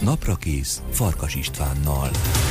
Naprakész Farkas Istvánnal.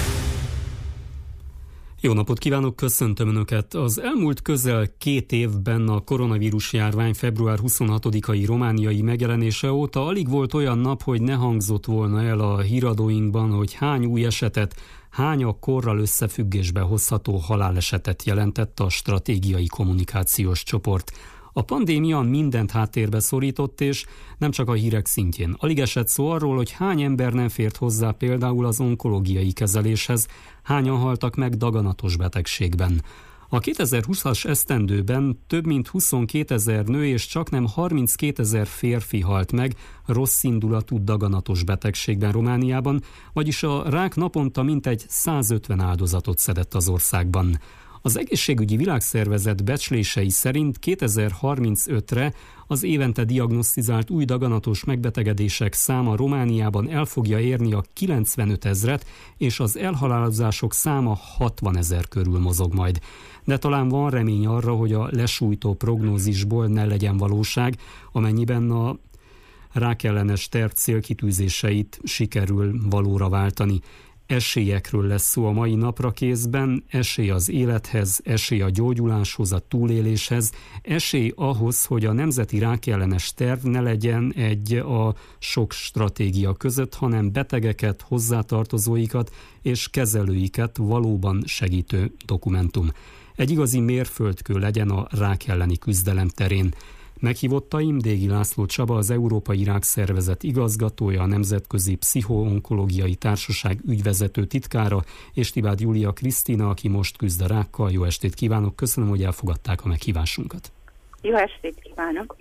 Jó napot kívánok, köszöntöm Önöket! Az elmúlt közel 2 évben a koronavírus járvány február 26-ai romániai megjelenése óta alig volt olyan nap, hogy ne hangzott volna el a híradóinkban, hogy hány új esetet, hány a korral összefüggésbe hozható halálesetet jelentett a stratégiai kommunikációs csoport. A pandémia mindent háttérbe szorított, és nem csak a hírek szintjén. Alig esett szó arról, hogy hány ember nem fért hozzá például az onkológiai kezeléshez, hányan haltak meg daganatos betegségben. A 2020-as esztendőben több mint 22 000 nő és csaknem 32 000 férfi halt meg rosszindulatú daganatos betegségben Romániában, vagyis a rák naponta mintegy 150 áldozatot szedett az országban. Az Egészségügyi Világszervezet becslései szerint 2035-re az évente diagnosztizált új daganatos megbetegedések száma Romániában el fogja érni a 95 000-et, és az elhalálozások száma 60 000 körül mozog majd. De talán van remény arra, hogy a lesújtó prognózisból ne legyen valóság, amennyiben a rákellenes terv célkitűzéseit sikerül valóra váltani. Esélyekről lesz szó a mai Naprakészben, esély az élethez, esély a gyógyuláshoz, a túléléshez, esély ahhoz, hogy a nemzeti rákellenes terv ne legyen egy a sok stratégia között, hanem betegeket, hozzátartozóikat és kezelőiket valóban segítő dokumentum. Egy igazi mérföldkő legyen a rák elleni küzdelem terén. Meghívottaim Dégi László Csaba, az Európai Rákszervezet igazgatója, a Nemzetközi Pszicho-onkológiai Társaság ügyvezető titkára, és Tibád Júlia Krisztina, aki most küzd a rákkal. Jó estét kívánok, köszönöm, hogy elfogadták a meghívásunkat. Jó estét kívánok!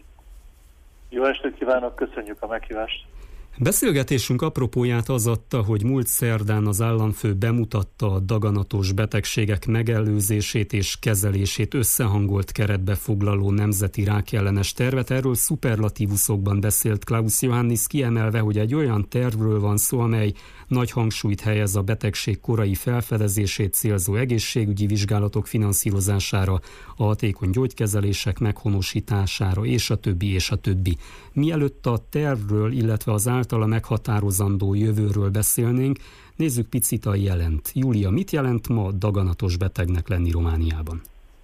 Jó estét kívánok, köszönjük a meghívást! Beszélgetésünk apropóját az adta, hogy múlt szerdán az államfő bemutatta a daganatos betegségek megelőzését és kezelését összehangolt keretbe foglaló nemzeti rákellenes tervet. Erről szuperlatívuszokban beszélt Klaus Johannis, kiemelve, hogy egy olyan tervről van szó, amely nagy hangsúlyt helyez a betegség korai felfedezését célzó egészségügyi vizsgálatok finanszírozására, a hatékony gyógykezelések meghonosítására, és a többi. Mielőtt a tervről, illetve az általa meghatározandó jövőről beszélnénk, nézzük picit a jelent. Júlia, mit jelent ma daganatos betegnek lenni Romániában?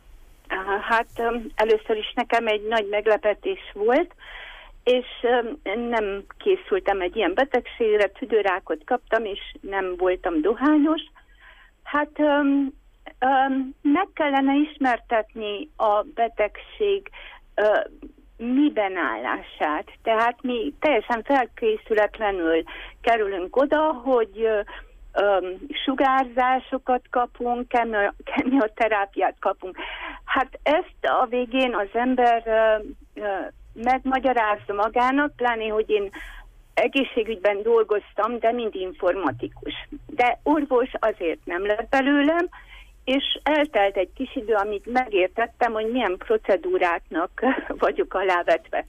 Hát először is nekem egy nagy meglepetés volt, és nem készültem egy ilyen betegségre, tüdőrákot kaptam, és nem voltam dohányos. Hát meg kellene ismertetni a betegség miben állását. Tehát mi teljesen felkészületlenül kerülünk oda, hogy sugárzásokat kapunk, kemioterápiát kapunk. Hát ezt a végén az ember megmagyarázza magának, pláne, hogy én egészségügyben dolgoztam, de mind informatikus. De orvos azért nem lett belőlem, és eltelt egy kis idő, amíg megértettem, hogy milyen procedúráknak vagyok alávetve.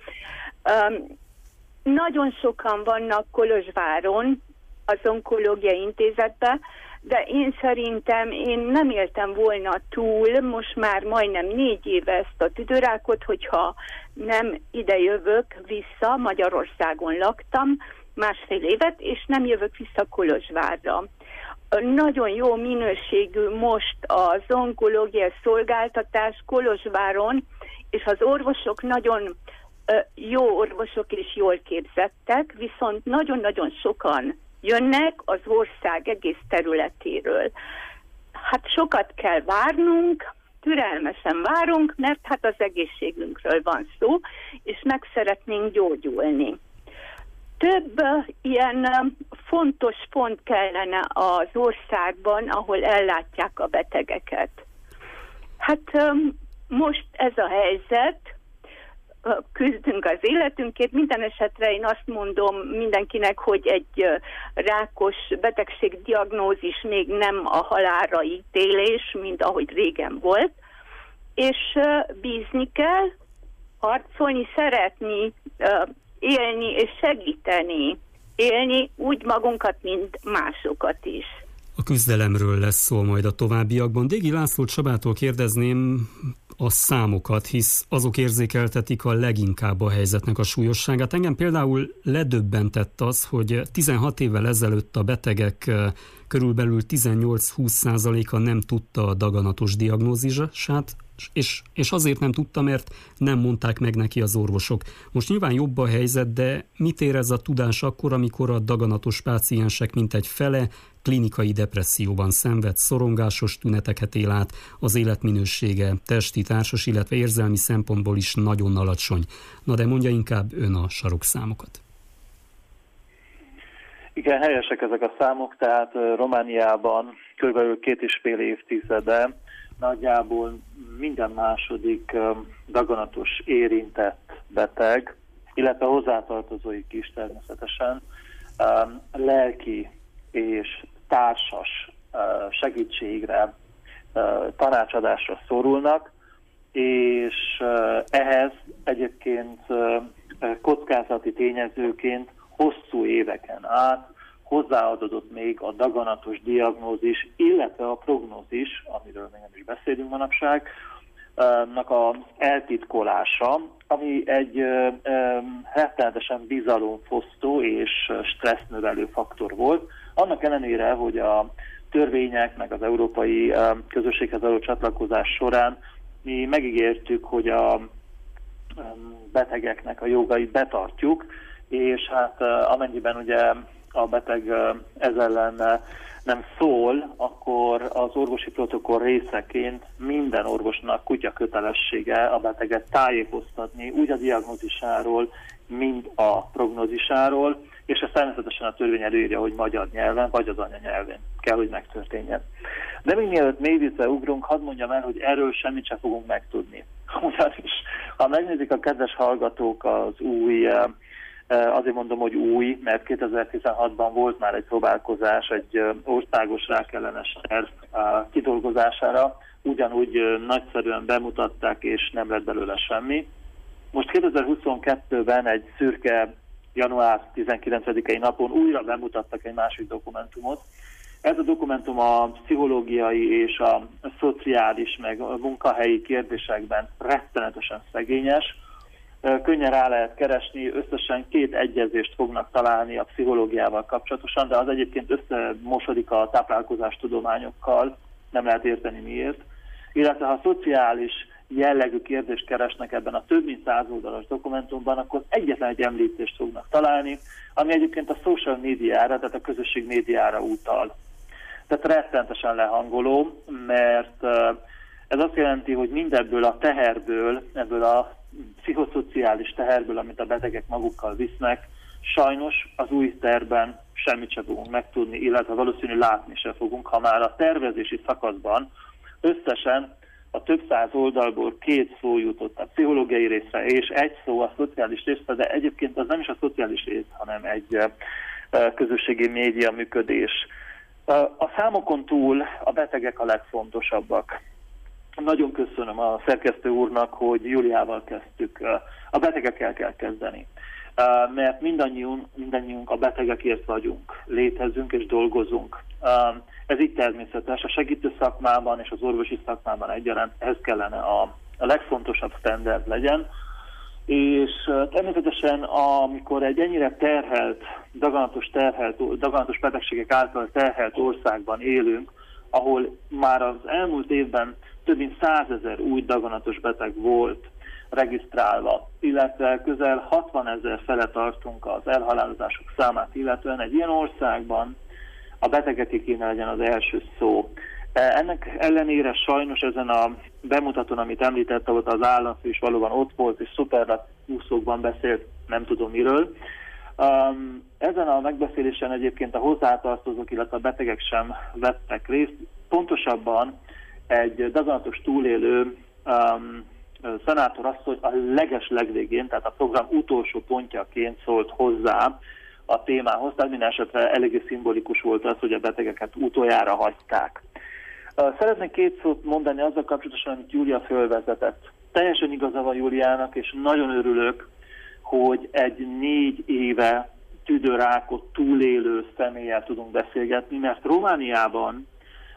Nagyon sokan vannak Kolozsváron, az onkológiai intézetben, de én szerintem én nem éltem volna túl, most már majdnem 4 éve ezt a tüdőrákot, hogyha nem ide jövök vissza, Magyarországon laktam 1,5 évet, és nem jövök vissza Kolozsvárra. Nagyon jó minőségű most az onkológiai szolgáltatás Kolozsváron, és az orvosok nagyon jó orvosok és jól képzettek, viszont nagyon-nagyon sokan jönnek az ország egész területéről. Hát sokat kell várnunk, türelmesen várunk, mert hát az egészségünkről van szó, és meg szeretnénk gyógyulni. Több ilyen fontos pont kellene az országban, ahol ellátják a betegeket. Hát most ez a helyzet, küzdünk az életünkért. Minden esetre én azt mondom mindenkinek, hogy egy rákos betegség diagnózis még nem a halálra ítélés, mint ahogy régen volt, és bízni kell, harcolni, szeretni, élni és segíteni. Élni úgy magunkat, mint másokat is. A küzdelemről lesz szó majd a továbbiakban. Dégi László Csabától kérdezném, a számokat, hisz azok érzékeltetik a leginkább a helyzetnek a súlyosságát. Engem például ledöbbentett az, hogy 16 évvel ezelőtt a betegek körülbelül 18-20%-a nem tudta a daganatos diagnózisát, és azért nem tudta, mert nem mondták meg neki az orvosok. Most nyilván jobb a helyzet, de mit ér ez a tudás akkor, amikor a daganatos páciensek mintegy fele klinikai depresszióban szenved, szorongásos tüneteket él át, az életminősége testi, társas, illetve érzelmi szempontból is nagyon alacsony. Na de mondja inkább ön a sarokszámokat. Igen, helyesek ezek a számok, tehát Romániában kb. 2,5 évtizede nagyjából minden második daganatos érintett beteg, illetve hozzátartozóik is természetesen lelki és társas segítségre, tanácsadásra szorulnak, és ehhez egyébként kockázati tényezőként hosszú éveken át hozzáadódott még a daganatos diagnózis, illetve a prognózis, amiről még nem is beszélünk manapság, nak az eltitkolása, ami egy rettenetesen bizalomfosztó és stressznevelő faktor volt. Annak ellenére, hogy a törvények, meg az európai közösséghez való csatlakozás során mi megígértük, hogy a betegeknek a jogait betartjuk, és hát amennyiben ugye a beteg ez ellen nem szól, akkor az orvosi protokoll részeként minden orvosnak kutya kötelessége a beteget tájékoztatni, úgy a diagnózisáról, mint a prognózisáról, és ez természetesen a törvény előírja, hogy magyar nyelven, vagy az anyanyelven kell, hogy megtörténjen. De még mielőtt mélyvízbe ugrunk, hadd mondjam el, hogy erről semmit sem fogunk megtudni. Ugyanis, ha megnézik a kedves hallgatók az új, azért mondom, hogy új, mert 2016-ban volt már egy próbálkozás egy országos rákellenes terv kidolgozására, ugyanúgy nagyszerűen bemutatták, és nem lett belőle semmi. Most 2022-ben egy szürke január 19-i napon újra bemutattak egy másik dokumentumot. Ez a dokumentum a pszichológiai és a szociális, meg a munkahelyi kérdésekben rettenetesen szegényes. Könnyen rá lehet keresni, összesen 2 egyezést fognak találni a pszichológiával kapcsolatosan, de az egyébként összemosodik a táplálkozástudományokkal, nem lehet érteni miért. Illetve ha szociális jellegű kérdést keresnek ebben a több mint 100 oldalas dokumentumban, akkor egyetlen egy említést fognak találni, ami egyébként a social médiára, tehát a közösség médiára utal. Tehát rettenetesen lehangoló, mert ez azt jelenti, hogy mindebből a teherből, ebből a pszichoszociális teherből, amit a betegek magukkal visznek, sajnos az új tervben semmit sem fogunk megtudni, illetve valószínű látni sem fogunk, ha már a tervezési szakaszban összesen a több 100 oldalból 2 szó jutott a pszichológiai részre, és 1 szó a szociális részre, de egyébként az nem is a szociális rész, hanem egy közösségi média működés. A számokon túl a betegek a legfontosabbak. Nagyon köszönöm a szerkesztő úrnak, hogy Júliával kezdtük. A betegekkel kell kezdeni. Mert mindannyiunk a betegekért vagyunk, létezünk és dolgozunk. Ez így természetes. A segítő szakmában és az orvosi szakmában egyaránt ez kellene a legfontosabb standard legyen. És természetesen, amikor egy ennyire daganatos betegségek által terhelt országban élünk, ahol már az elmúlt évben több mint 100 000 új daganatos beteg volt regisztrálva, illetve közel 60 000 fele tartunk az elhalálozások számát, illetően egy ilyen országban a betegeké kéne legyen az első szó. Ennek ellenére sajnos ezen a bemutatón, amit említette, volt az államfő is valóban ott volt, és szuperlatívuszokban beszélt, nem tudom miről. Ezen a megbeszélésen egyébként a hozzátartozók, illetve a betegek sem vettek részt. Pontosabban egy daganatos túlélő szenátor asszony a legvégén, tehát a program utolsó pontjaként szólt hozzá a témához, tehát minden esetre eléggé szimbolikus volt az, hogy a betegeket utoljára hagyták. Szeretnék 2 szót mondani azzal kapcsolatosan, amit Júlia fölvezetett. Teljesen igaza van Júliának, és nagyon örülök, hogy egy 4 éve tüdőrákot túlélő személlyel tudunk beszélgetni, mert Romániában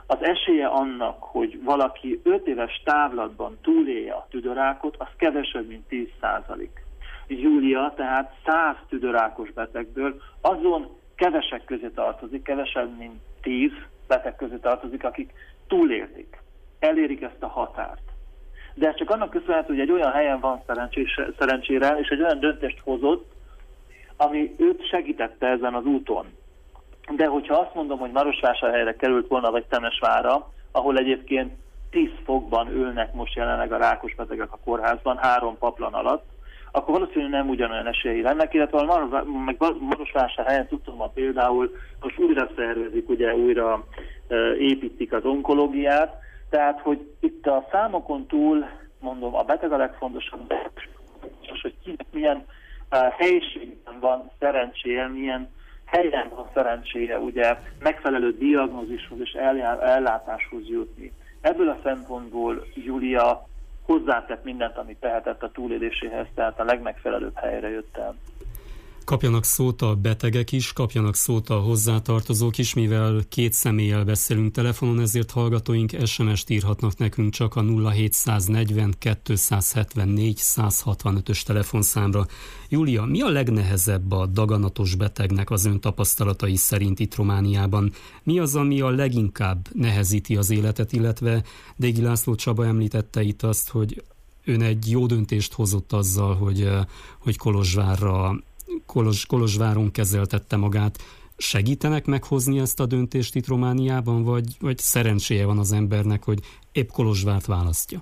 az esélye annak, hogy valaki 5 éves távlatban túlélje a tüdőrákot, az kevesebb, mint 10%. Júlia tehát 100 tüdőrákos betegből azon kevesek közé tartozik, kevesebb, mint 10 beteg közé tartozik, akik túlélték, elérik ezt a határt. De ez csak annak köszönhető, hogy egy olyan helyen van szerencsére, és egy olyan döntést hozott, ami őt segítette ezen az úton. De hogyha azt mondom, hogy Marosvásárhelyre került volna, vagy Temesvárra, ahol egyébként 10 fokban ülnek most jelenleg a rákos betegek a kórházban, 3 paplan alatt, akkor valószínűleg nem ugyanolyan esélyei lennek, illetve Marosvásárhelyen tudtam, például most újra szervezik, ugye újra építik az onkológiát, tehát, hogy itt a számokon túl, mondom, a beteg a legfontosabb, hogy kinek milyen helyiségben van szerencséje, milyen helyen van szerencséje, ugye megfelelő diagnózishoz és ellátáshoz jutni. Ebből a szempontból Júlia hozzátett mindent, amit tehetett a túléléséhez, tehát a legmegfelelőbb helyre jött el. Kapjanak szót a betegek is, kapjanak szót a hozzátartozók is, mivel 2 személlyel beszélünk telefonon, ezért hallgatóink SMS-t írhatnak nekünk csak a 0740 274 165-ös telefonszámra. Júlia, mi a legnehezebb a daganatos betegnek az ön tapasztalatai szerint itt Romániában? Mi az, ami a leginkább nehezíti az életet, illetve Dégi László Csaba említette itt azt, hogy ön egy jó döntést hozott azzal, hogy Kolozsváron kezeltette magát. Segítenek meghozni ezt a döntést itt Romániában, vagy szerencséje van az embernek, hogy épp Kolozsvárt választja?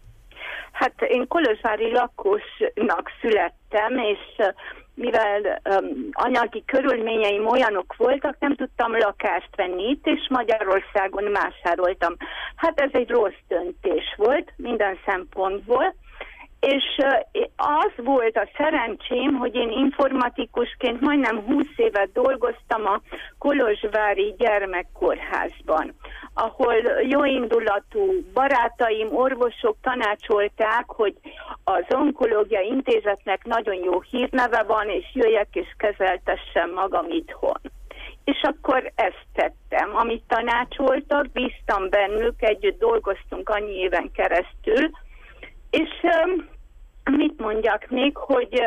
Hát én kolozsvári lakosnak születtem, és mivel anyagi körülményeim olyanok voltak, nem tudtam lakást venni itt, és Magyarországon vásároltam. Hát ez egy rossz döntés volt minden szempontból, és az volt a szerencsém, hogy én informatikusként majdnem 20 évet dolgoztam a kolozsvári gyermekkórházban, ahol jóindulatú barátaim, orvosok tanácsolták, hogy az onkológiai intézetnek nagyon jó hírneve van, és jöjjek és kezeltessem magam itthon. És akkor ezt tettem, amit tanácsoltak, bíztam bennük, együtt dolgoztunk annyi éven keresztül, és mit mondjak még, hogy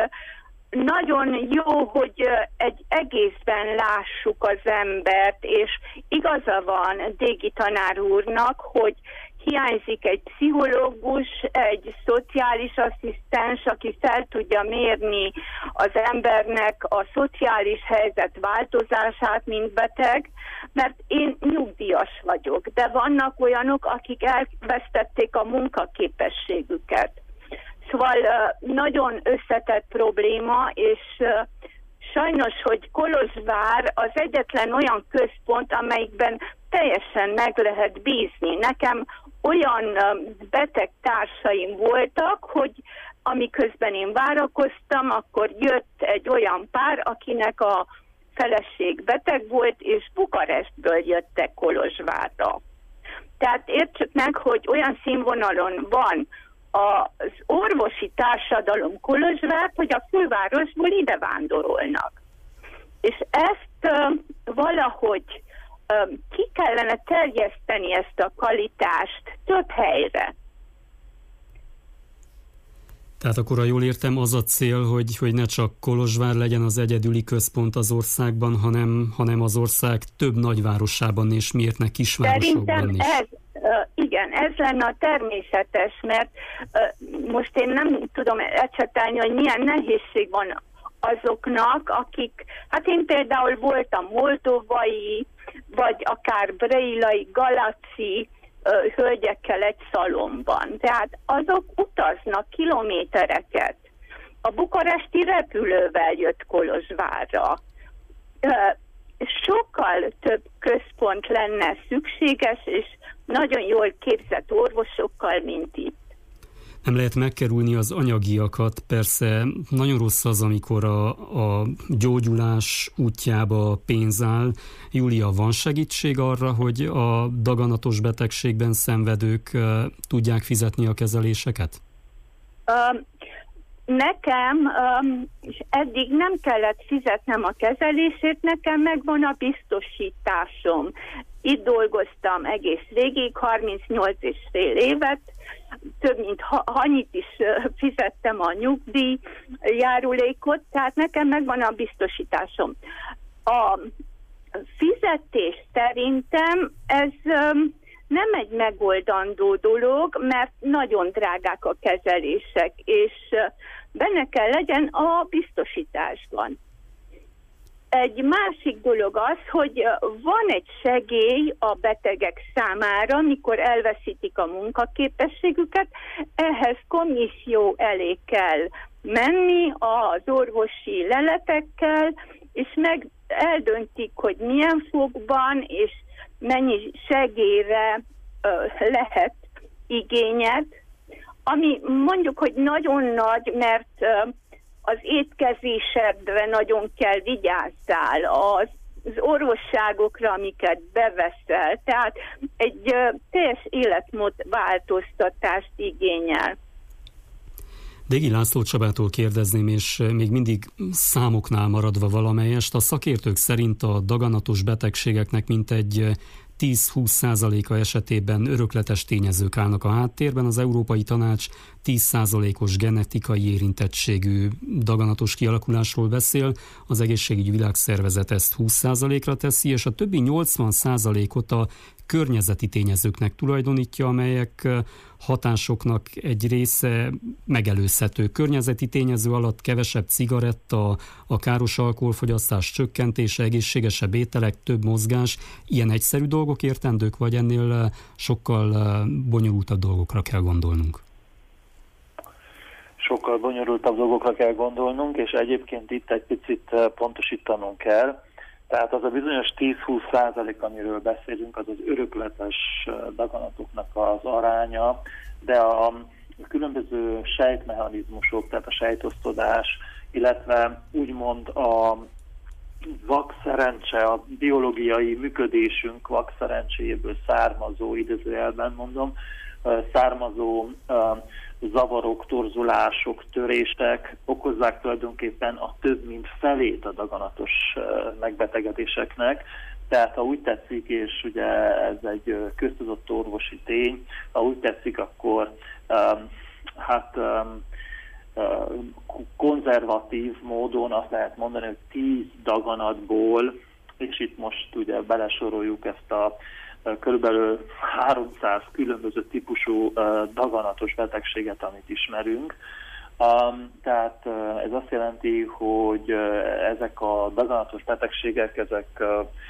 nagyon jó, hogy egy egészben lássuk az embert, és igaza van Dégi tanár úrnak, hogy hiányzik egy pszichológus, egy szociális asszisztens, aki fel tudja mérni az embernek a szociális helyzet változását, mint beteg, mert én nyugdíjas vagyok, de vannak olyanok, akik elvesztették a munkaképességüket. Szóval nagyon összetett probléma, és sajnos, hogy Kolozsvár az egyetlen olyan központ, amelyikben teljesen meg lehet bízni. Nekem olyan beteg társaim voltak, hogy amiközben én várakoztam, akkor jött egy olyan pár, akinek a feleség beteg volt, és Bukarestből jöttek Kolozsvárra. Tehát értsük meg, hogy olyan színvonalon van az orvosi társadalom Kolozsvár, hogy a fővárosból ide vándorolnak. És ezt valahogy ki kellene terjeszteni, ezt a kvalitást több helyre. Tehát akkor, ha jól értem, az a cél, hogy ne csak Kolozsvár legyen az egyedüli központ az országban, hanem az ország több nagyvárosában, és miért ne kisvárosokban is. Igen, ez lenne a természetes, mert most én nem tudom ecsetelni, hogy milyen nehézség van azoknak, akik, hát én például voltam moldovai, vagy akár breilai, galaci hölgyekkel egy szalomban. Tehát azok utaznak kilométereket. A bukaresti repülővel jött Kolozsvárra. Sokkal több központ lenne szükséges, és nagyon jól képzett orvosokkal, mint itt. Nem lehet megkerülni az anyagiakat, persze nagyon rossz az, amikor a gyógyulás útjába pénz áll. Júlia, van segítség arra, hogy a daganatos betegségben szenvedők tudják fizetni a kezeléseket? Nekem eddig nem kellett fizetnem a kezelését, nekem megvan a biztosításom. Itt dolgoztam egész végig, 38,5 évet, több mint annyit is fizettem a nyugdíj járulékot, tehát nekem megvan a biztosításom. A fizetés szerintem ez nem egy megoldandó dolog, mert nagyon drágák a kezelések, és benne kell legyen a biztosításban. Egy másik dolog az, hogy van egy segély a betegek számára, mikor elveszítik a munkaképességüket, ehhez komisszió elé kell menni az orvosi leletekkel, és meg eldöntik, hogy milyen fokban és mennyi segélyre lehet igényed, ami mondjuk, hogy nagyon nagy, mert az étkezésedre nagyon kell vigyázzál, az orvosságokra, amiket beveszel, tehát egy teljes életmód változtatást igényel. Dégi László Csabától kérdezném, és még mindig számoknál maradva valamelyest, a szakértők szerint a daganatos betegségeknek mintegy 10-20%-a esetében örökletes tényezők állnak a háttérben. Az Európai Tanács 10%-os genetikai érintettségű daganatos kialakulásról beszél, az Egészségügyi Világszervezet ezt 20%-ra teszi, és a többi 80%-ot a környezeti tényezőknek tulajdonítja, amelyek hatásoknak egy része megelőzhető. Környezeti tényező alatt kevesebb cigaretta, a káros alkoholfogyasztás csökkentése, egészségesebb ételek, több mozgás. Ilyen egyszerű dolgok értendők, vagy ennél sokkal bonyolultabb dolgokra kell gondolnunk? Sokkal bonyolultabb dolgokra kell gondolnunk, és egyébként itt egy picit pontosítanunk kell. Tehát az a bizonyos 10-20%, amiről beszélünk, az az örökletes daganatoknak az aránya, de a különböző sejtmechanizmusok, tehát a sejtosztodás, illetve úgymond a vakszerencse, a biológiai működésünk vakszerencséjéből származó, idézőjelben mondom, származó zavarok, torzulások, törések okozzák tulajdonképpen a több mint felét a daganatos megbetegedéseknek. Tehát ha úgy tetszik, és ugye ez egy köztudott orvosi tény, ha úgy tetszik, akkor konzervatív módon azt lehet mondani, hogy 10 daganatból, és itt most ugye belesoroljuk ezt a körülbelül 300 különböző típusú daganatos betegséget, amit ismerünk. Tehát ez azt jelenti, hogy ezek a daganatos betegségek, ezek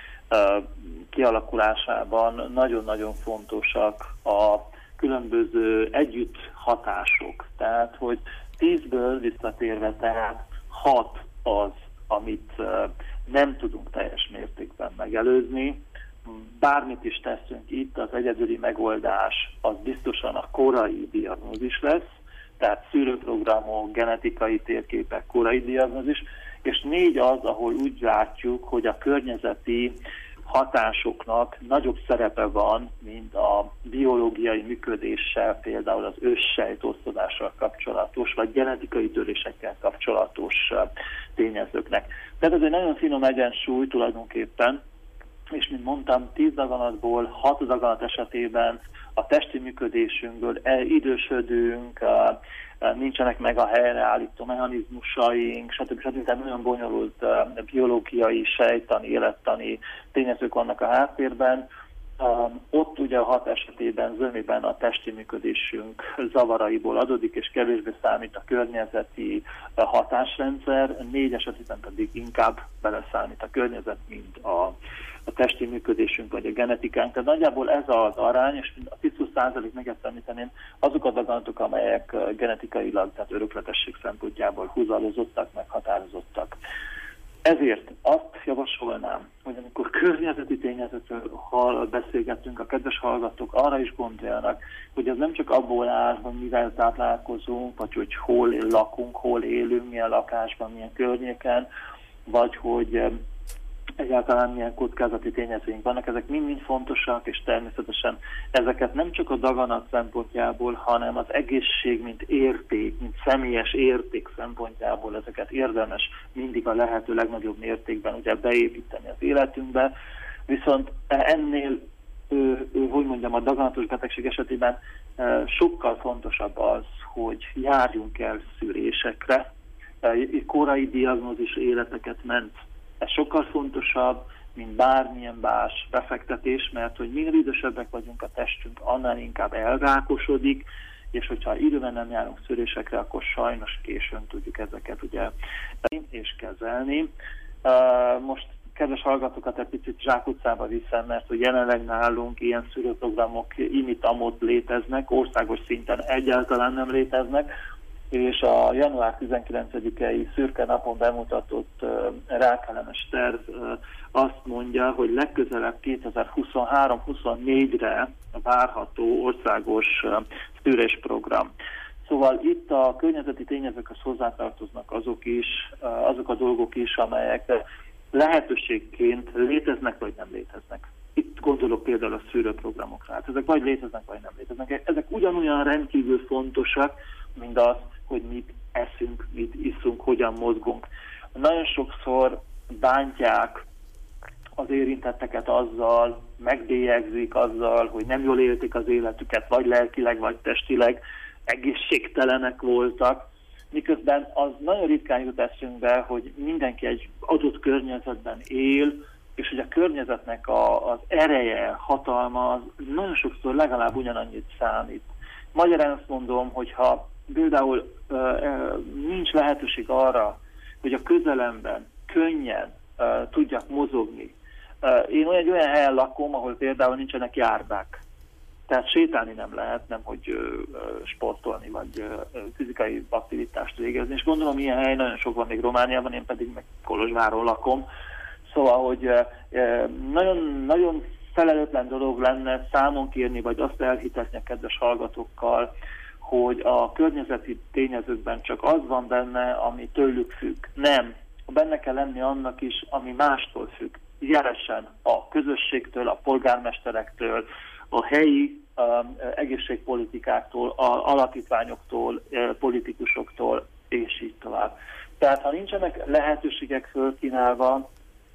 kialakulásában nagyon-nagyon fontosak a különböző együtthatások. Tehát, hogy 10-ből visszatérve, tehát 6 az, amit nem tudunk teljes mértékben megelőzni. Bármit is teszünk itt, az egyedüli megoldás az biztosan a korai diagnózis lesz, tehát szűrőprogramok, genetikai térképek, korai diagnózis, és 4 az, ahol úgy látjuk, hogy a környezeti hatásoknak nagyobb szerepe van, mint a biológiai működéssel, például az őssejtosztodással kapcsolatos, vagy genetikai törésekkel kapcsolatos tényezőknek. Tehát ez egy nagyon finom egyensúly tulajdonképpen, és mint mondtam, 10 daganatból 6 daganat esetében a testi működésünkből idősödünk, nincsenek meg a helyreállító mechanizmusaink, stb. Tehát nagyon bonyolult biológiai, sejttani, élettani tényezők vannak a háttérben. Ott ugye a 6 esetében zömében a testi működésünk zavaraiból adódik, és kevésbé számít a környezeti hatásrendszer, 4 esetében pedig inkább beleszámít a környezet, mint a testi működésünk vagy a genetikánk. Tehát nagyjából ez az arány, és a 10-20% meg ezt említeném, azok a daganatok, amelyek genetikailag, tehát örökletesség szempontjából húzalozottak, meghatározottak. Ezért azt javasolnám, hogy amikor környezeti tényezőkről beszélgetünk, a kedves hallgatók arra is gondoljanak, hogy ez nem csak abból áll, hogy mivel táplálkozunk, vagy hogy hol lakunk, hol élünk, milyen lakásban, milyen környéken, vagy hogy egyáltalán milyen kockázati tényezőink vannak, ezek mind-mind fontosak, és természetesen ezeket nem csak a daganat szempontjából, hanem az egészség, mint érték, mint személyes érték szempontjából ezeket érdemes mindig a lehető legnagyobb mértékben ugye beépíteni az életünkbe, viszont ennél a daganatos betegség esetében sokkal fontosabb az, hogy járjunk el szűrésekre. Korai diagnózis életeket ment. Ez sokkal fontosabb, mint bármilyen más befektetés, mert hogy minél idősebbek vagyunk, a testünk annál inkább elrákosodik, és hogyha időben nem járunk szűrésekre, akkor sajnos későn tudjuk ezeket ugye és kezelni. Most kedves hallgatókat egy picit zsákutcába viszem, mert hogy jelenleg nálunk ilyen szűrőprogramok imitamot léteznek, országos szinten egyáltalán nem léteznek, és a január 19-i szürke napon bemutatott rákellenes terv azt mondja, hogy legközelebb 2023-24-re várható országos szűrésprogram. Szóval itt a környezeti tényezőkhöz hozzátartoznak azok a dolgok is, amelyek lehetőségként léteznek, vagy nem léteznek. Itt gondolok például a szűrőprogramokra. Hát ezek vagy léteznek, vagy nem léteznek. Ezek ugyanolyan rendkívül fontosak, mint az, hogy mit eszünk, mit iszunk, hogyan mozgunk. Nagyon sokszor bántják az érintetteket azzal, megbélyegzik azzal, hogy nem jól élték az életüket, vagy lelkileg, vagy testileg, egészségtelenek voltak, miközben az nagyon ritkán jut eszünkbe, hogy mindenki egy adott környezetben él, és hogy a környezetnek az ereje, hatalma az nagyon sokszor legalább ugyanannyit számít. Magyarán azt mondom, hogyha például nincs lehetőség arra, hogy a közelemben könnyen tudjak mozogni. Én olyan helyen lakom, ahol például nincsenek járdák. Tehát sétálni nem lehet, nemhogy sportolni, vagy fizikai aktivitást végezni. És gondolom, ilyen hely nagyon sok van még Romániában, én pedig meg Kolozsváron lakom. Szóval, hogy nagyon, nagyon felelőtlen dolog lenne számon kérni, vagy azt elhitetni a kedves hallgatókkal, hogy a környezeti tényezőkben csak az van benne, ami tőlük függ. Nem. Benne kell lenni annak is, ami mástól függ. Jelesen a közösségtől, a polgármesterektől, a helyi egészségpolitikáktól, alapítványoktól, politikusoktól, és így tovább. Tehát ha nincsenek lehetőségek fölkínálva,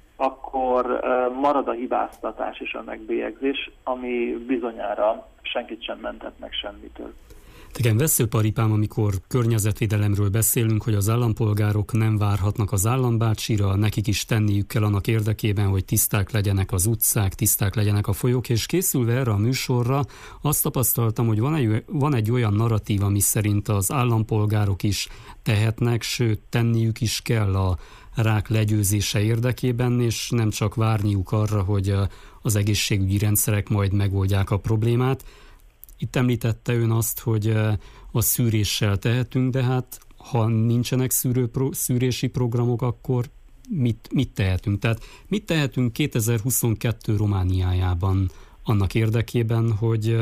akkor marad a hibáztatás és a megbélyegzés, ami bizonyára senkit sem mentett meg semmitől. Igen, veszőparipám, amikor környezetvédelemről beszélünk, hogy az állampolgárok nem várhatnak az állambácsira, nekik is tenniük kell annak érdekében, hogy tiszták legyenek az utcák, tiszták legyenek a folyók, és készülve erre a műsorra azt tapasztaltam, hogy van egy olyan narratív, ami szerint az állampolgárok is tehetnek, sőt tenniük is kell a rák legyőzése érdekében, és nem csak várniuk arra, hogy az egészségügyi rendszerek majd megoldják a problémát. Itt említette ön azt, hogy a szűréssel tehetünk, de hát ha nincsenek szűrési programok, akkor mit tehetünk? Tehát mit tehetünk 2022 Romániájában annak érdekében,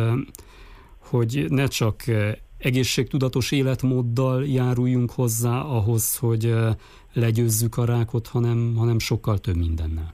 hogy ne csak egészségtudatos életmóddal járuljunk hozzá ahhoz, hogy legyőzzük a rákot, hanem sokkal több mindennel?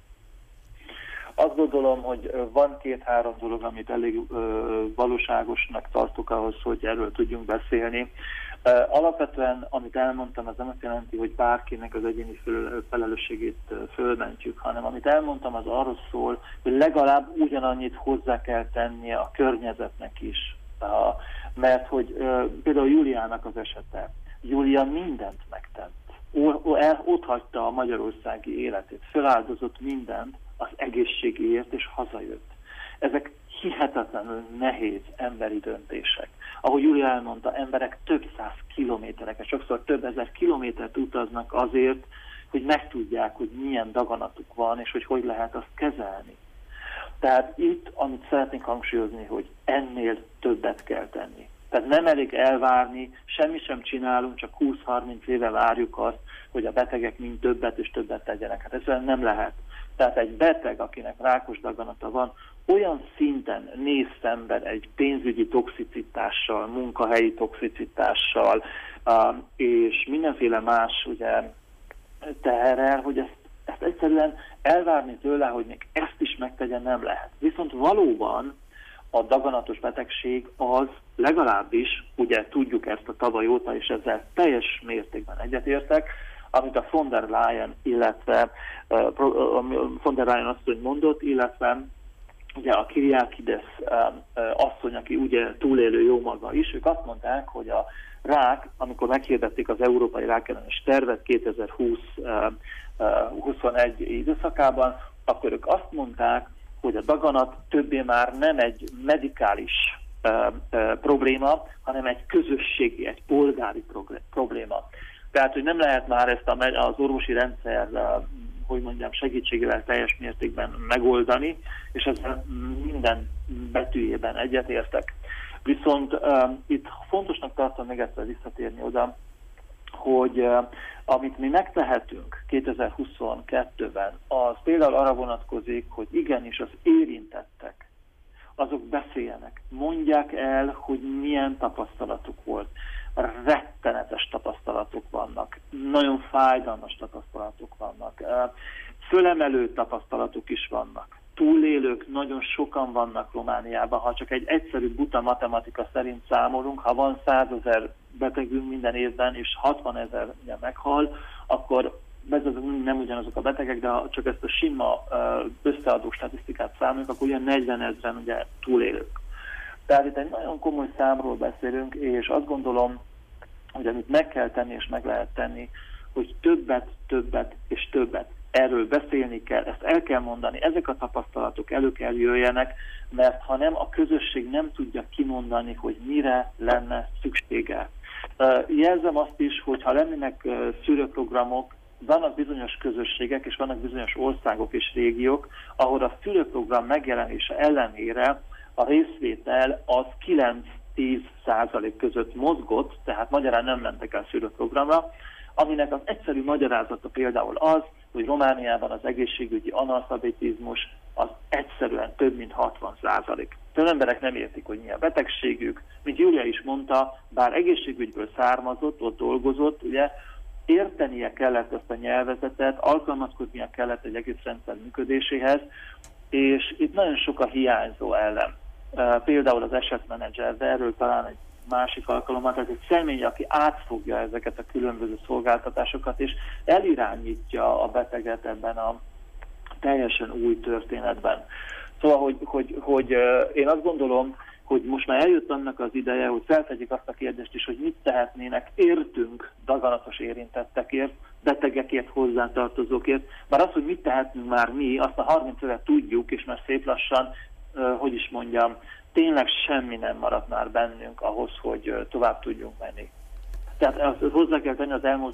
Azt gondolom, hogy van 2-3 dolog, amit elég valóságosnak tartok ahhoz, hogy erről tudjunk beszélni. Alapvetően, amit elmondtam, az nem azt jelenti, hogy bárkinek az egyéni felelősségét fölmentjük, hanem amit elmondtam, az arról szól, hogy legalább ugyanannyit hozzá kell tennie a környezetnek is. Mert hogy például Júliának az esete, Júlia mindent megtett. Ott hagyta a magyarországi életét, feláldozott mindent az egészségéért, és hazajött. Ezek hihetetlenül nehéz emberi döntések. Ahogy Júlia elmondta, emberek több 100 kilométereket, sokszor több 1000 kilométert utaznak azért, hogy megtudják, hogy milyen daganatuk van, és hogy lehet azt kezelni. Tehát itt, amit szeretnénk hangsúlyozni, hogy ennél többet kell tenni. Tehát nem elég elvárni, semmit sem csinálunk, csak 20-30 éve várjuk azt, hogy a betegek mind többet és többet tegyenek. Hát ez nem lehet. Tehát egy beteg, akinek rákos daganata van, olyan szinten néz szemben egy pénzügyi toxicitással, munkahelyi toxicitással, és mindenféle más ugye, teherrel, hogy ezt egyszerűen elvárni tőle, hogy még ezt is megtegyen, nem lehet. Viszont valóban a daganatos betegség az legalábbis, ugye tudjuk ezt a tavaly óta, és ezzel teljes mértékben egyetértek, amit a von der Leyen, illetve von der Leyen azt mondott, illetve ugye a Kyriakides asszony, aki ugye túlélő jó maga is, ők azt mondták, hogy a rák, amikor meghirdették az Európai Rákellenes Tervet 2020-21 időszakában, akkor ők azt mondták, hogy a daganat többé már nem egy medikális probléma, hanem egy közösségi, egy polgári probléma. Tehát, hogy nem lehet már ezt az orvosi rendszer, hogy mondjam, segítségével teljes mértékben megoldani, és ezzel minden betűjében egyetértek. Viszont itt fontosnak tartom még egyszer visszatérni oda, hogy amit mi megtehetünk 2022-ben, az például arra vonatkozik, hogy igenis az érintettek, azok beszéljenek, mondják el, hogy milyen tapasztalatuk volt. Rettenetes tapasztalatok vannak, nagyon fájdalmas tapasztalatok vannak, fölemelő tapasztalatok is vannak. Túlélők nagyon sokan vannak Romániában, ha csak egy egyszerű buta matematika szerint számolunk, ha van 100 000 betegünk minden évben, és 60 000 meghal, akkor ez nem ugyanazok a betegek, de ha csak ezt a sima összeadó statisztikát számoljuk, akkor ugye 40 000 ugye túlélők. Tehát itt egy nagyon komoly számról beszélünk, és azt gondolom, hogy amit meg kell tenni és meg lehet tenni, hogy többet és többet. Erről beszélni kell, ezt el kell mondani, ezek a tapasztalatok elő kell jöjjenek, mert ha nem, a közösség nem tudja kimondani, hogy mire lenne szüksége. Jelzem azt is, hogy ha lennének szűrőprogramok, vannak bizonyos közösségek, és vannak bizonyos országok és régiók, ahol a szűrőprogram megjelenése ellenére a részvétel az 9-10% között mozgott, tehát magyarán nem mentek el szűrőprogramra, aminek az egyszerű magyarázata például az, hogy Romániában az egészségügyi analfabetizmus az egyszerűen több mint 60%. Több emberek nem értik, hogy mi a betegségük. Mint Júlia is mondta, bár egészségügyből származott, ott dolgozott, ugye, értenie kellett ezt a nyelvezetet, alkalmazkodnia kellett egy egész rendszer működéséhez, és itt nagyon sok a hiányzó ellen. Például az esetmenedzser, de erről talán egy másik alkalommal, tehát egy személy, aki átfogja ezeket a különböző szolgáltatásokat, és elirányítja a beteget ebben a teljesen új történetben. Szóval, hogy én azt gondolom, hogy most már eljött annak az ideje, hogy feltegyük azt a kérdést is, hogy mit tehetnének értünk daganatos érintettekért, betegekért, hozzátartozókért. Bár az, hogy mit tehetünk már mi, azt a 30 évet tudjuk, és már szép lassan, hogy is mondjam, tényleg semmi nem maradt már bennünk ahhoz, hogy tovább tudjunk menni. Tehát hozzá kell tenni, az elmúlt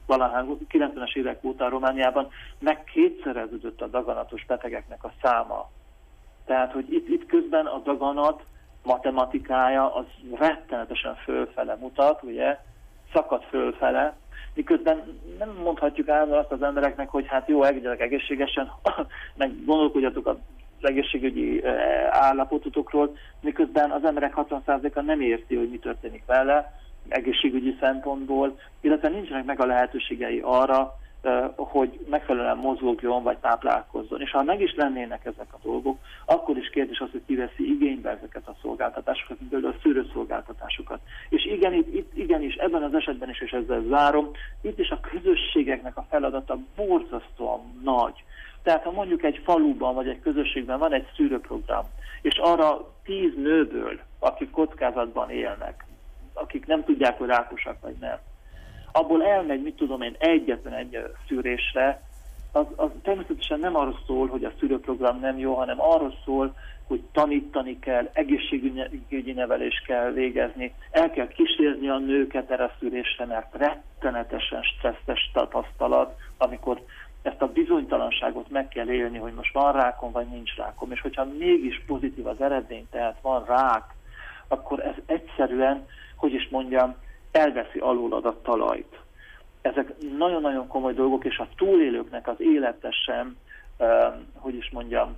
90-es évek óta Romániában megkétszereződött a daganatos betegeknek a száma. Tehát, hogy itt közben a daganat matematikája az rettenetesen fölfele mutat, ugye, szakad fölfele, miközben nem mondhatjuk állandóan azt az embereknek, hogy hát jó, egyetek egészségesen, meg gondolkodjatok az egészségügyi állapototokról, miközben az emberek 60%-a nem érti, hogy mi történik vele egészségügyi szempontból, illetve nincsenek meg a lehetőségei arra, hogy megfelelően mozogjon vagy táplálkozzon. És ha meg is lennének ezek a dolgok, akkor is kérdés az, hogy ki veszi igénybe ezeket a szolgáltatásokat, mint például a szűrőszolgáltatásokat. És igenis, ebben az esetben is, és ezzel zárom, itt is a közösségeknek a feladata borzasztóan nagy. Tehát ha mondjuk egy faluban vagy egy közösségben van egy szűrőprogram, és arra 10 nőből, akik kockázatban élnek, akik nem tudják, hogy rákosak vagy nem, abból elmegy, mit tudom én, egyetlen egy szűrésre, az természetesen nem arról szól, hogy a szűrőprogram nem jó, hanem arról szól, hogy tanítani kell, egészségügyi nevelést kell végezni, el kell kísérni a nőket erre a szűrésre, mert rettenetesen stresszes tapasztalat, amikor ezt a bizonytalanságot meg kell élni, hogy most van rákom, vagy nincs rákom, és hogyha mégis pozitív az eredmény, tehát van rák, akkor ez egyszerűen, hogy is mondjam, elveszi alólad a talajt. Ezek nagyon-nagyon komoly dolgok, és a túlélőknek az élete sem, hogy is mondjam,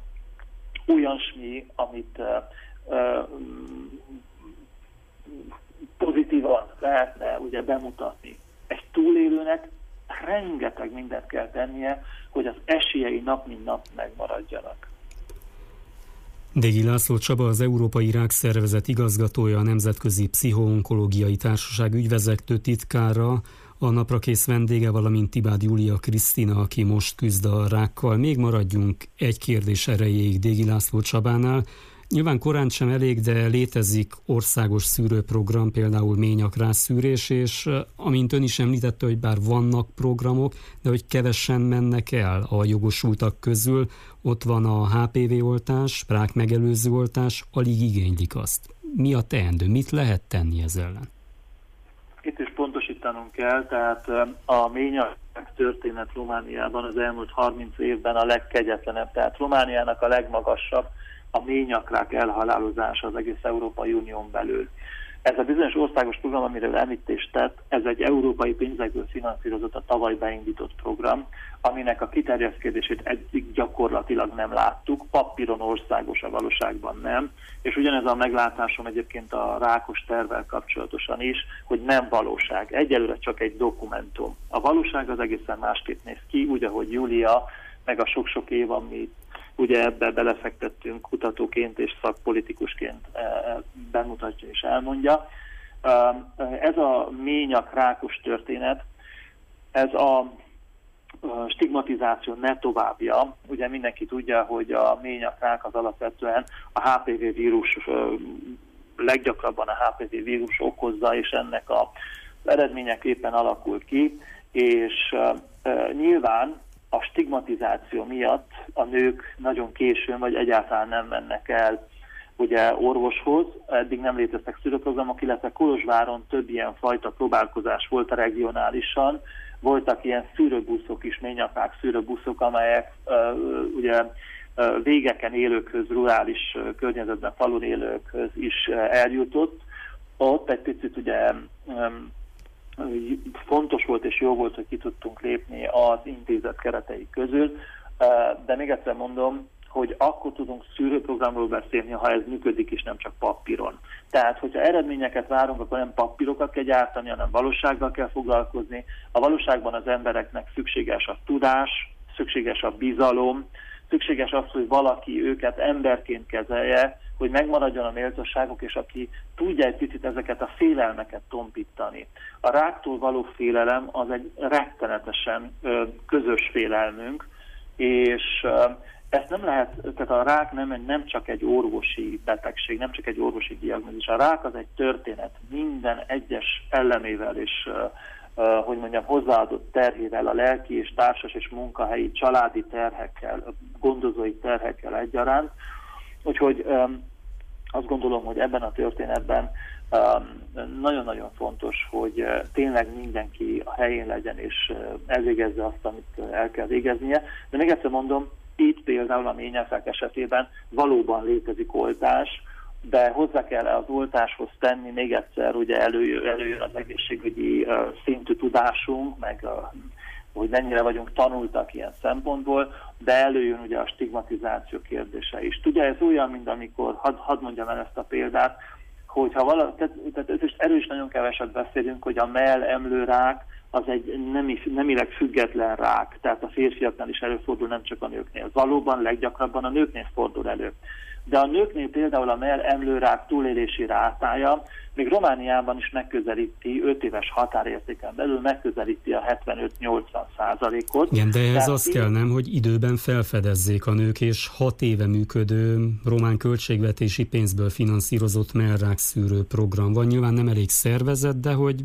olyasmi, amit pozitívan lehetne ugye bemutatni. Egy túlélőnek rengeteg mindent kell tennie, hogy az esélyei nap mint nap megmaradjanak. Dégi László Csaba, az Európai Rákszervezet igazgatója, a Nemzetközi Pszichoonkológiai Társaság ügyvezető titkára, a naprakész vendége, valamint Tibád Júlia Krisztina, aki most küzd a rákkal. Még maradjunk egy kérdés erejéig Dégi László Csabánál. Nyilván korán sem elég, de létezik országos szűrőprogram, például ményakrászszűrés, és amint ön is említette, hogy bár vannak programok, de hogy kevesen mennek el a jogosultak közül, ott van a HPV-oltás, rák megelőző oltás, alig igénylik azt. Mi a teendő? Mit lehet tenni ez ellen? Itt is pontosítanunk kell, tehát a ményakrák történet Romániában az elmúlt 30 évben a legkegyetlenebb, tehát Romániának a legmagasabb a ményakrák elhalálozása az egész Európai Unión belül. Ez a bizonyos országos program, amiről említést tett, ez egy európai pénzekből finanszírozott, a tavaly beindított program, aminek a kiterjeszkedését eddig gyakorlatilag nem láttuk, papíron országos, a valóságban nem, és ugyanez a meglátásom egyébként a rákos tervvel kapcsolatosan is, hogy nem valóság. Egyelőre csak egy dokumentum. A valóság az egészen másképp néz ki, úgy, ahogy Júlia, meg a sok-sok év, amit ugye ebbe belefektettünk kutatóként és szakpolitikusként bemutatja és elmondja. Ez a ményak rákos történet, ez a stigmatizáció ne továbbja. Ugye mindenki tudja, hogy a ményak rák az alapvetően a HPV vírus, leggyakrabban a HPV vírus okozza, és ennek az eredményeképpen alakul ki, és nyilván a stigmatizáció miatt a nők nagyon későn, vagy egyáltalán nem mennek el ugye orvoshoz. Eddig nem léteztek szűrőprogramok, illetve Kolozsváron több ilyen fajta próbálkozás volt regionálisan. Voltak ilyen szűrőbuszok is, ményakrák szűrőbuszok, amelyek ugye végeken élőkhöz, rurális környezetben, falun élőkhöz is eljutott. Ott egy picit ugye fontos volt és jó volt, hogy ki tudtunk lépni az intézet keretei közül, de még egyszer mondom, hogy akkor tudunk szűrőprogramról beszélni, ha ez működik is, nem csak papíron. Tehát, hogyha eredményeket várunk, akkor nem papírokat kell gyártani, hanem valósággal kell foglalkozni. A valóságban az embereknek szükséges a tudás, szükséges a bizalom, szükséges az, hogy valaki őket emberként kezelje, hogy megmaradjon a méltóságuk, és aki tudja egy picit ezeket a félelmeket tompítani. A ráktól való félelem az egy rettenetesen közös félelmünk, és ezt nem lehet, tehát a rák nem csak egy orvosi betegség, nem csak egy orvosi diagnózis. A rák az egy történet minden egyes elemével és hogy mondjam, hozzáadott terhével, a lelki és társas és munkahelyi családi terhekkel, gondozói terhekkel egyaránt. Úgyhogy azt gondolom, hogy ebben a történetben nagyon-nagyon fontos, hogy tényleg mindenki a helyén legyen és elvégezze azt, amit el kell végeznie. De még egyszer mondom, itt például a ményakrák esetében valóban létezik oltás, de hozzá kell az oltáshoz tenni, még egyszer ugye előjön az egészségügyi szintű tudásunk, meg hogy mennyire vagyunk tanultak ilyen szempontból, de előjön ugye a stigmatizáció kérdése is. Ugye ez olyan, mint amikor, hadd mondjam el ezt a példát, hogyha tehát erről is nagyon keveset beszélünk, hogy a mell-emlőrák az egy nemileg független rák, tehát a férfiaknál is előfordul, nem csak a nőknél. Valóban leggyakrabban a nőknél fordul elő. De a nőknél például a mell-emlőrák túlélési rátája még Romániában is megközelíti, 5 éves határértéken belül megközelíti a 75-80%-ot. Igen, de ehhez az kell, nem, hogy időben felfedezzék a nők, és 6 éve működő román költségvetési pénzből finanszírozott mellrák szűrő program van. Nyilván nem elég szervezett, de hogy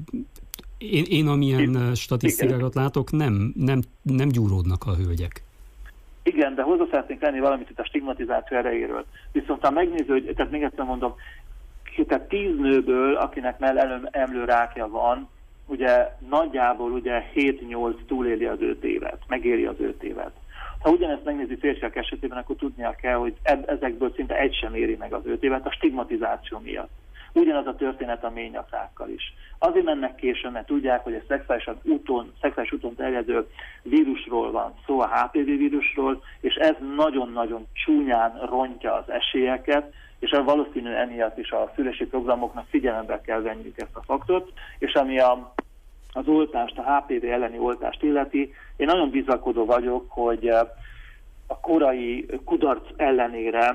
én amilyen statisztikákat látok, nem gyúródnak a hölgyek. Igen, de hozzá szeretnénk lenni valamit itt a stigmatizáció erejéről. Viszont ha megnéző, hogy, tehát még egyszer mondom, tehát 10 nőből, akinek mell-emlő rákja van, ugye nagyjából ugye 7-8 túléli az 5 évet, megéri az 5 évet. Ha ugyanezt megnézi férfiak esetében, akkor tudnia kell, hogy ezekből szinte egy sem éri meg az 5 évet a stigmatizáció miatt. Ugyanaz a történet a ményakrákkal is. Azért mennek későn, mert tudják, hogy a szexuális úton terjedő vírusról van szó, a HPV vírusról, és ez nagyon-nagyon csúnyán rontja az esélyeket, és valószínű emiatt is a szülési programoknak figyelembe kell venniük ezt a faktort, és ami az oltást, a HPV elleni oltást illeti, én nagyon bizakodó vagyok, hogy a korai kudarc ellenére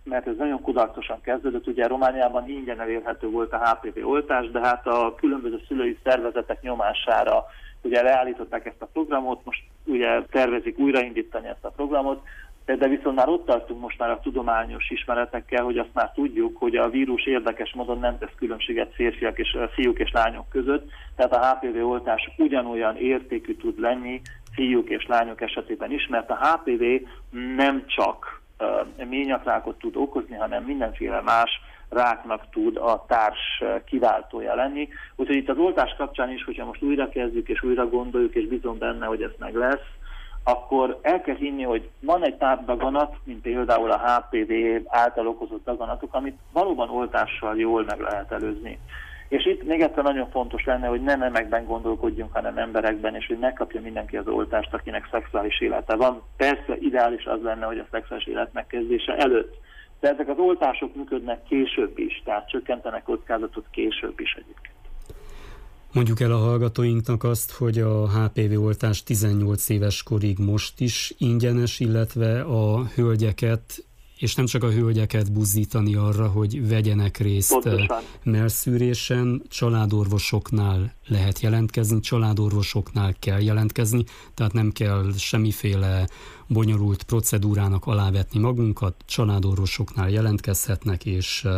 mert ez nagyon kudarcosan kezdődött. Ugye Romániában ingyen elérhető volt a HPV oltás, de hát a különböző szülői szervezetek nyomására ugye leállították ezt a programot, most ugye tervezik újraindítani ezt a programot, de viszont már ott tartunk most már a tudományos ismeretekkel, hogy azt már tudjuk, hogy a vírus érdekes módon nem tesz különbséget férfiak és fiúk és lányok között, tehát a HPV oltás ugyanolyan értékű tud lenni fiúk és lányok esetében is, mert a HPV nem csak ményakrákot tud okozni, hanem mindenféle más ráknak tud a társ kiváltója lenni. Úgyhogy itt az oltás kapcsán is, hogyha most újra kezdjük és újra gondoljuk, és bízom benne, hogy ez meg lesz, akkor el kell hinni, hogy van egy pár daganat, mint például a HPV által okozott daganatok, amit valóban oltással jól meg lehet előzni. És itt még egyszer nagyon fontos lenne, hogy nem nemekben gondolkodjunk, hanem emberekben, és hogy megkapja mindenki az oltást, akinek szexuális élete van. Persze ideális az lenne, hogy a szexuális élet megkezdése előtt. De ezek az oltások működnek később is, tehát csökkentenek kockázatot később is egyébként. Mondjuk el a hallgatóinknak azt, hogy a HPV oltás 18 éves korig most is ingyenes, illetve a hölgyeket, és nem csak a hölgyeket buzdítani arra, hogy vegyenek részt mellszűrésen, családorvosoknál lehet jelentkezni, családorvosoknál kell jelentkezni, tehát nem kell semmiféle bonyolult procedúrának alávetni magunkat, családorvosoknál jelentkezhetnek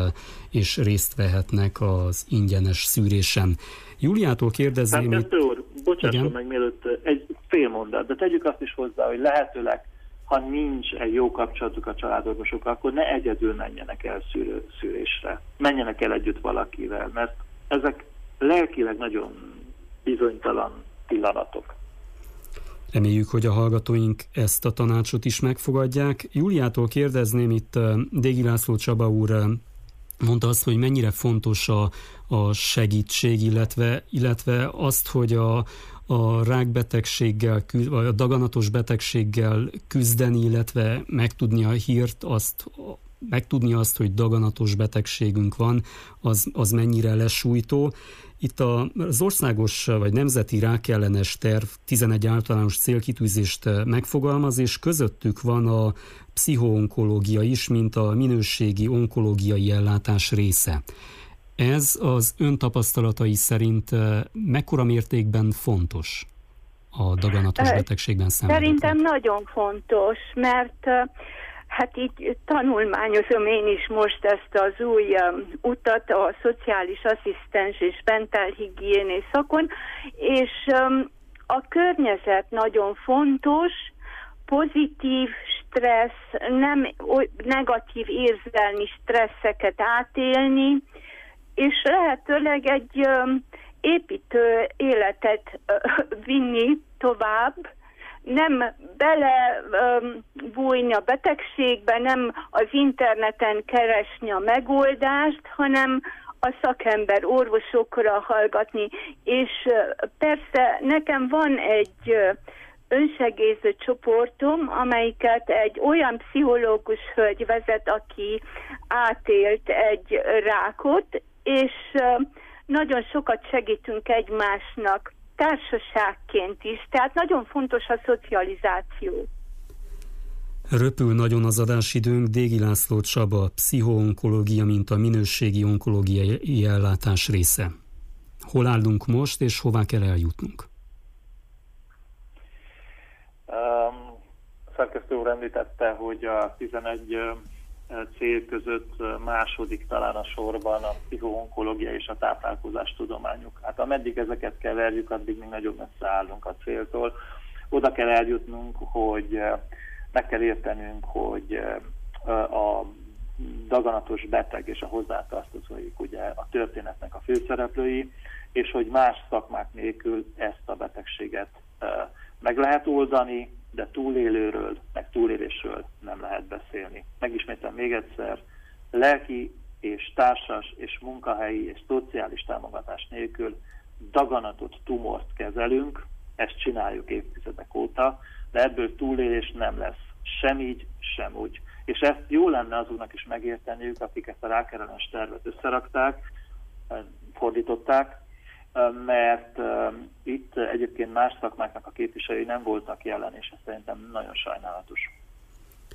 és részt vehetnek az ingyenes szűrésen. Júliától kérdezném... úr, bocsásson meg mielőtt egy fél mondat, de tegyük azt is hozzá, hogy lehetőleg, ha nincs egy jó kapcsolatuk a családorvosokkal, akkor ne egyedül menjenek el szűrésre. Menjenek el együtt valakivel, mert ezek lelkileg nagyon bizonytalan pillanatok. Reméljük, hogy a hallgatóink ezt a tanácsot is megfogadják. Júliától kérdezném, itt Dégi László Csaba úr mondta azt, hogy mennyire fontos a segítség, illetve azt, hogy a rákbetegséggel, vagy a daganatos betegséggel küzdeni, illetve megtudni a hírt, megtudni azt, hogy daganatos betegségünk van, az mennyire lesújtó. Itt az országos vagy nemzeti rákellenes terv 11 általános célkitűzést megfogalmaz, és közöttük van a pszichoonkológia is, mint a minőségi onkológiai ellátás része. Ez az ön tapasztalatai szerint mekkora mértékben fontos a daganatos betegségben szenvedőknek? Szerintem nagyon fontos, mert hát így tanulmányozom én is most ezt az új utat a szociális asszisztens és mentálhigiénész szakon, és a környezet nagyon fontos, pozitív stressz, nem negatív érzelmi stresszeket átélni, és lehetőleg egy építő életet vinni tovább, nem belebújni a betegségbe, nem az interneten keresni a megoldást, hanem a szakember orvosokra hallgatni. És persze nekem van egy önsegélyző csoportom, amelyiket egy olyan pszichológus hölgy vezet, aki átélt egy rákot, és nagyon sokat segítünk egymásnak társaságként is, tehát nagyon fontos a szocializáció. Röpül nagyon az adásidőnk. Dégi László Csaba, pszichoonkológia, mint a minőségi onkológiai ellátás része. Hol állunk most, és hová kell eljutnunk? Szerkesztő úr említette, hogy a 11 cél között második talán a sorban a pszichoonkológia és a táplálkozás tudományuk. Hát ameddig ezeket keverjük, addig még nagyon messze állunk a céltól. Oda kell eljutnunk, hogy meg kell értenünk, hogy a daganatos beteg és a hozzátartozóik ugye a történetnek a főszereplői, és hogy más szakmák nélkül ezt a betegséget meg lehet oldani, de túlélőről, meg túlélésről nem lehet beszélni. Megismétlem még egyszer, lelki és társas és munkahelyi és szociális támogatás nélkül daganatot, tumort kezelünk, ezt csináljuk évtizedek óta, de ebből túlélés nem lesz. Sem így, sem úgy. És ezt jó lenne azoknak is megérteniük, akik ezt a rákellenes tervet összerakták, fordították, mert itt egyébként más szakmáknak a képviselői nem voltak jelen, és ez szerintem nagyon sajnálatos.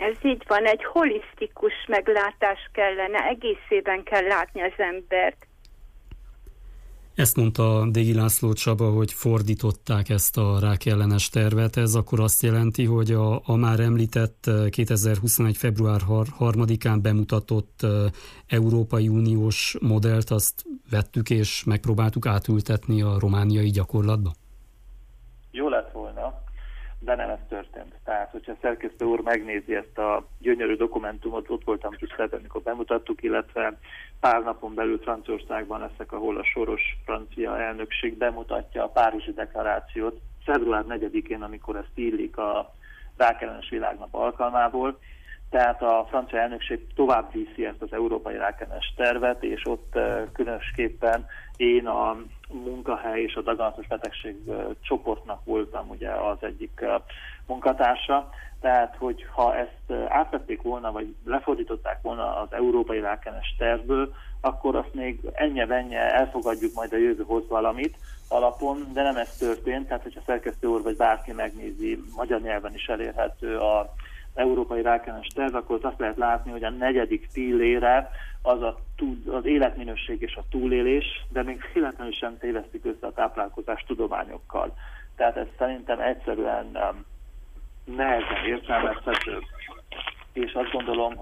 Ez így van, egy holisztikus meglátás kellene, egészében kell látni az embert. Ezt mondta Dégi László Csaba, hogy fordították ezt a rákellenes tervet. Ez akkor azt jelenti, hogy a már említett 2021. február 3-án bemutatott Európai Uniós modellt, azt vettük és megpróbáltuk átültetni a romániai gyakorlatba? Jó lett volna, de nem ez történt. Tehát, hogyha a szerkesztő úr megnézi ezt a gyönyörű dokumentumot, ott voltam Brüsszelben, amikor bemutattuk, illetve pár napon belül Franciaországban leszek, ahol a soros francia elnökség bemutatja a Párizsi deklarációt február 4-én, amikor ezt illik a rákellenes világnap alkalmából. Tehát a francia elnökség tovább viszi ezt az európai rákellenes tervet, és ott különösképpen én a munkahely és a daganatos betegség csoportnak voltam ugye az egyik munkatársa. Tehát, hogyha ezt átvették volna, vagy lefordították volna az európai rákellenes tervből, akkor azt még ennyi-vennye elfogadjuk majd a jövő hoz valamit alapon, de nem ez történt. Tehát, hogyha szerkesztő úr vagy bárki megnézi, magyar nyelven is elérhető az európai rákellenes terv, akkor azt lehet látni, hogy a 4. pillére az életminőség és a túlélés, de még véletlenül sem tévesztik össze a táplálkozás tudományokkal. Tehát ez szerintem egyszerűen nehezen értelmezhető, és azt gondolom,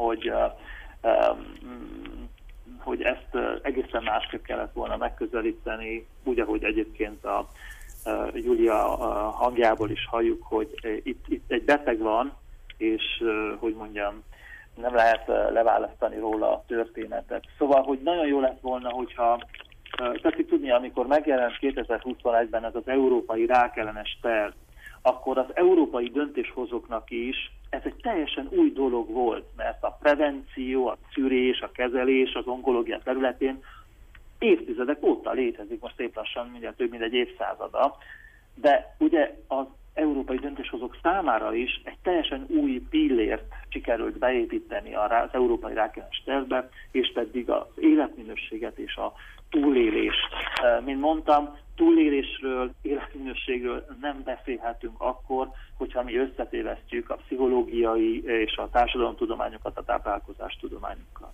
hogy ezt egészen másképp kellett volna megközelíteni, úgy, ahogy egyébként a Júlia hangjából is halljuk, hogy itt egy beteg van, és hogy mondjam, nem lehet leválasztani róla a történetet. Szóval, hogy nagyon jó lett volna, hogyha tetszik tudni, amikor megjelent 2021-ben ez az európai rákellenes terv, akkor az európai döntéshozóknak is ez egy teljesen új dolog volt, mert a prevenció, a szűrés, a kezelés az onkológia területén évtizedek óta létezik, most épp lassan mindjárt több mint egy évszázada, de ugye az európai döntéshozók számára is egy teljesen új pillért sikerült beépíteni az európai rákellenes tervbe, és pedig az életminőséget és a túlélést. Mint mondtam, túlélésről, életminőségről nem beszélhetünk akkor, hogyha mi összetévesztjük a pszichológiai és a társadalomtudományokat a táplálkozástudományokkal.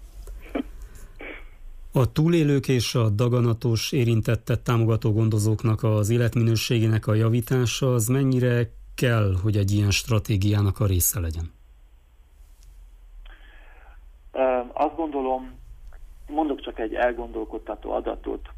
A túlélők és a daganatos érintettet támogató gondozóknak az életminőségének a javítása az mennyire kell, hogy egy ilyen stratégiának a része legyen? Azt gondolom, mondok csak egy elgondolkodtató adatot.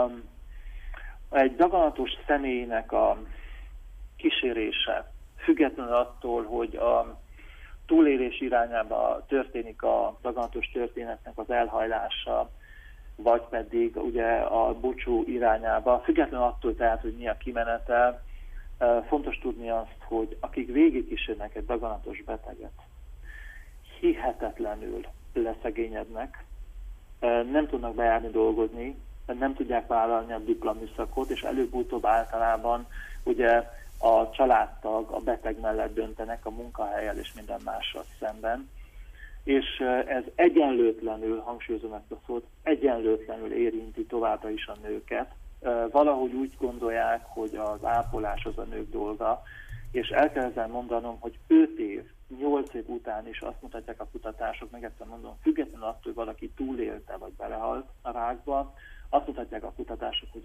Egy daganatos személynek a kísérése, függetlenül attól, hogy a túlélés irányába történik a daganatos történetnek az elhajlása, vagy pedig ugye a búcsú irányába, függetlenül attól tehát, hogy mi a kimenetel, fontos tudni azt, hogy akik végigkísérnek egy daganatos beteget, hihetetlenül leszegényednek, nem tudnak bejárni dolgozni, nem tudják vállalni a diplaműszakot, és előbb-utóbb általában ugye a családtag, a beteg mellett döntenek a munkahellyel és minden mással szemben. És ez egyenlőtlenül, hangsúlyozom ezt a szót, egyenlőtlenül érinti továbbra is a nőket. Valahogy úgy gondolják, hogy az ápolás az a nők dolga, és el kell ezzel mondanom, hogy 5 év, 8 év után is azt mutatják a kutatások, meg egyszer mondom, függetlenül attól, hogy valaki túlélte vagy belehalt a rákba, azt mutatják a kutatások, hogy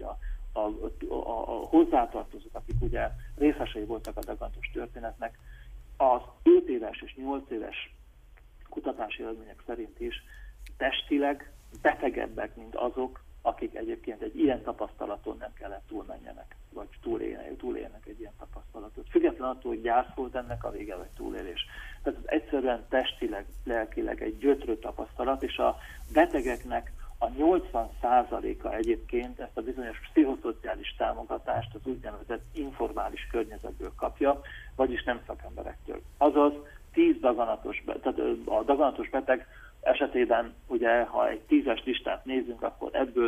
a hozzátartozók, akik ugye részesei voltak a daganatos történetnek, az 5 éves és 8 éves kutatási eredmények szerint is testileg betegebbek, mint azok, akik egyébként egy ilyen tapasztalaton nem kellett túlmenjenek, vagy túléljenek egy ilyen tapasztalatot. Függetlenül attól, hogy gyász volt ennek a vége, vagy túlélés. Tehát ez egyszerűen testileg, lelkileg egy gyötrő tapasztalat, és a betegeknek a 80%-a egyébként ezt a bizonyos pszichoszociális támogatást az úgynevezett informális környezetből kapja, vagyis nem szakemberektől. Azaz 10 daganatos, tehát a daganatos beteg esetében, ugye, ha egy 10-es listát nézzünk, akkor ebből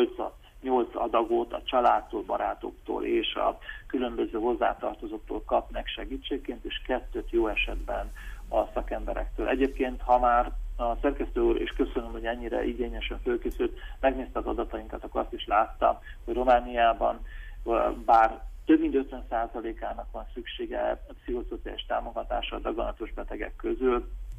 8 adagot a családtól, barátoktól és a különböző hozzátartozóktól kapnak segítségként, és 2 jó esetben a szakemberektől. Egyébként, ha már a szerkesztő úr, és köszönöm, hogy ennyire igényesen fölkészült, megnézte az adatainkat, akkor azt is látta, hogy Romániában bár több mint 50%-ának van szüksége a pszichoszociális támogatásra a daganatos betegek közül,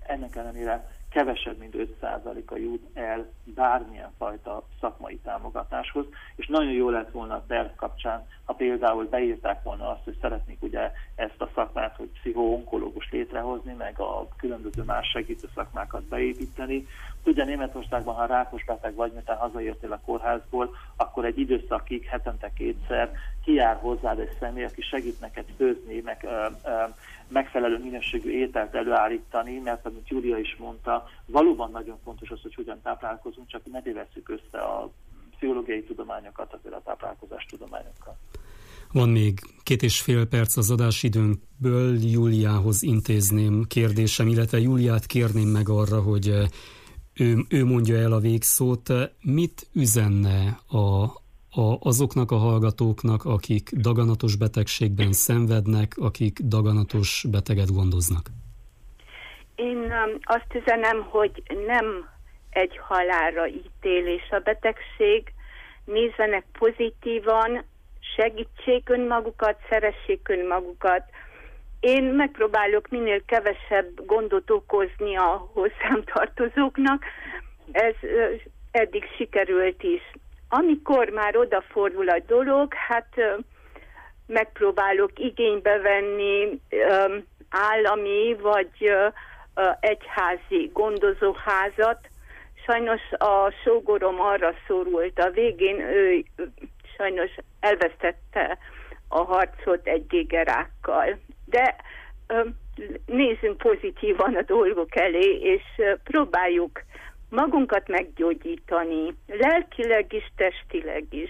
ennek ellenére kevesebb, mint 5%-a jut el bármilyen fajta szakmai támogatáshoz, és nagyon jó lett volna a terv kapcsán, ha például beírták volna azt, hogy szeretnék ugye ezt a szakmát, hogy pszicho-onkológus létrehozni, meg a különböző más segítő szakmákat beépíteni. Ugye Németországban, ha rákos beteg vagy, miután hazaértél a kórházból, akkor egy időszakig, hetente 2-szer kijár hozzád egy személy, aki segít neked főzni, meg megfelelő minőségű ételt előállítani, mert amit Júlia is mondta, valóban nagyon fontos az, hogy hogyan táplálkozunk, csak ne tévesszük össze a pszichológiai tudományokat, azért a táplálkozás tudományokkal. Van még 2,5 perc az adásidőnkből, Júliához intézném kérdésem, illetve Júliát kérném meg arra, hogy ő mondja el a végszót. Mit üzenne azoknak a hallgatóknak, akik daganatos betegségben szenvednek, akik daganatos beteget gondoznak? Én azt üzenem, hogy nem egy halálra ítélés a betegség, nézzenek pozitívan, segítsék önmagukat, szeressék önmagukat. Én megpróbálok minél kevesebb gondot okozni a hozzám tartozóknak, ez eddig sikerült is. Amikor már odafordul a dolog, hát megpróbálok igénybe venni állami vagy egyházi gondozóházat. Sajnos a sógorom arra szorult a végén, ő sajnos elvesztette a harcot egy gégerákkal. De nézzünk pozitívan a dolgok elé, és próbáljuk magunkat meggyógyítani, lelkileg is, testileg is.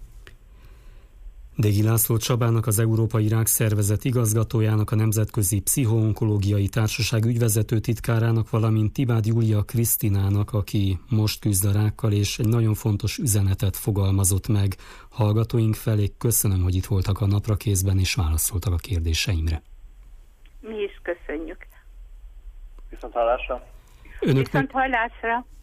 Dégi László Csabának, az Európai Rákszervezet igazgatójának, a Nemzetközi Pszicho-onkológiai Társaság ügyvezető titkárának, valamint Tibád Júlia Krisztinának, aki most küzd a rákkal, és egy nagyon fontos üzenetet fogalmazott meg hallgatóink felé. Köszönöm, hogy itt voltak a Naprakészben, és válaszoltak a kérdéseimre. Mi is köszönjük. Viszont hallásra. Viszont hallásra.